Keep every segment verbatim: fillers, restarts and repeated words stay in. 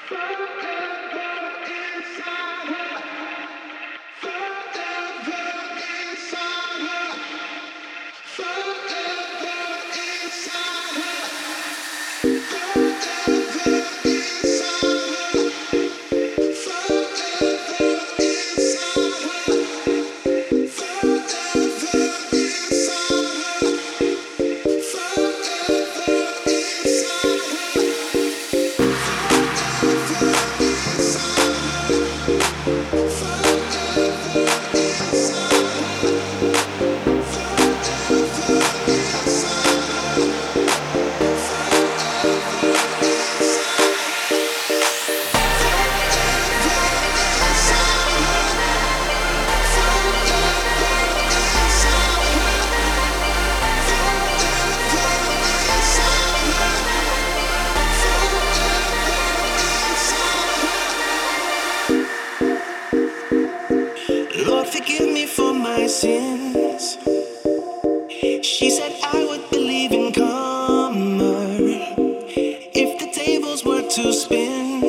Lord, forgive me for my sins. She said I would believe in karma if the tables were to spin.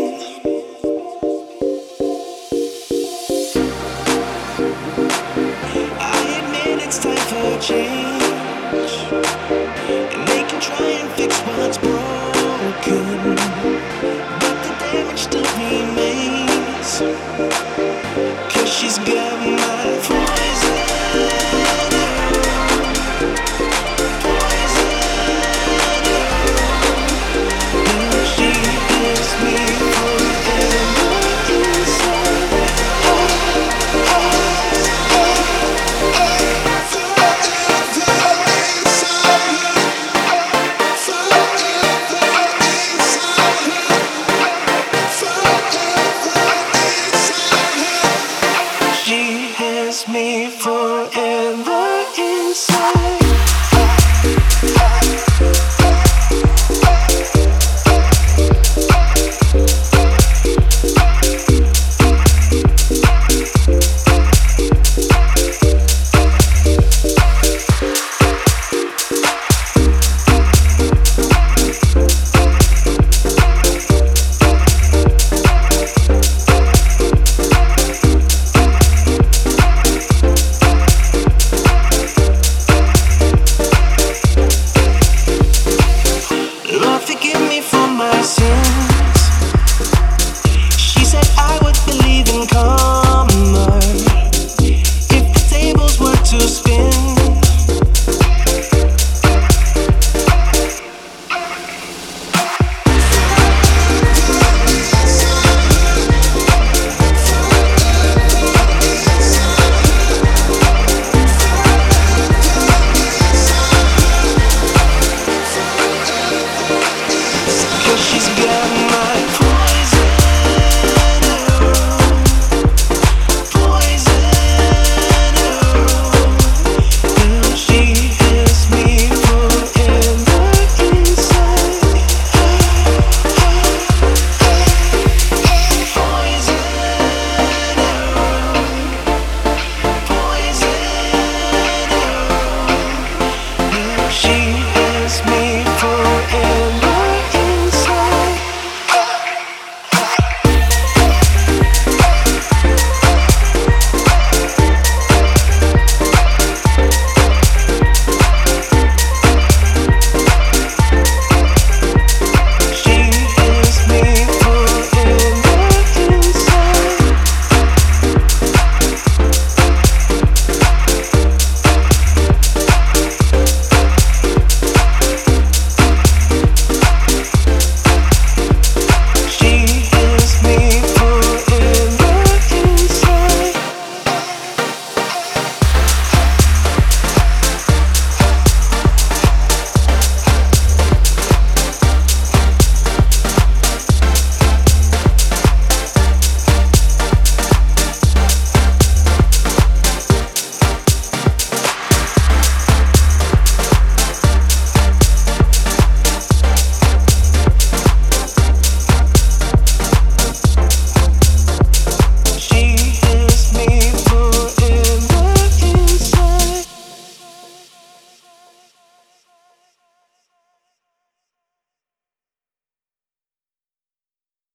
I admit it's time for change, and they can try and fix what's broken, but the damage still remains. Cause she's got my poison. Poison. And she gives me forever inside. She has me forever inside. Lord, forgive me for my sins.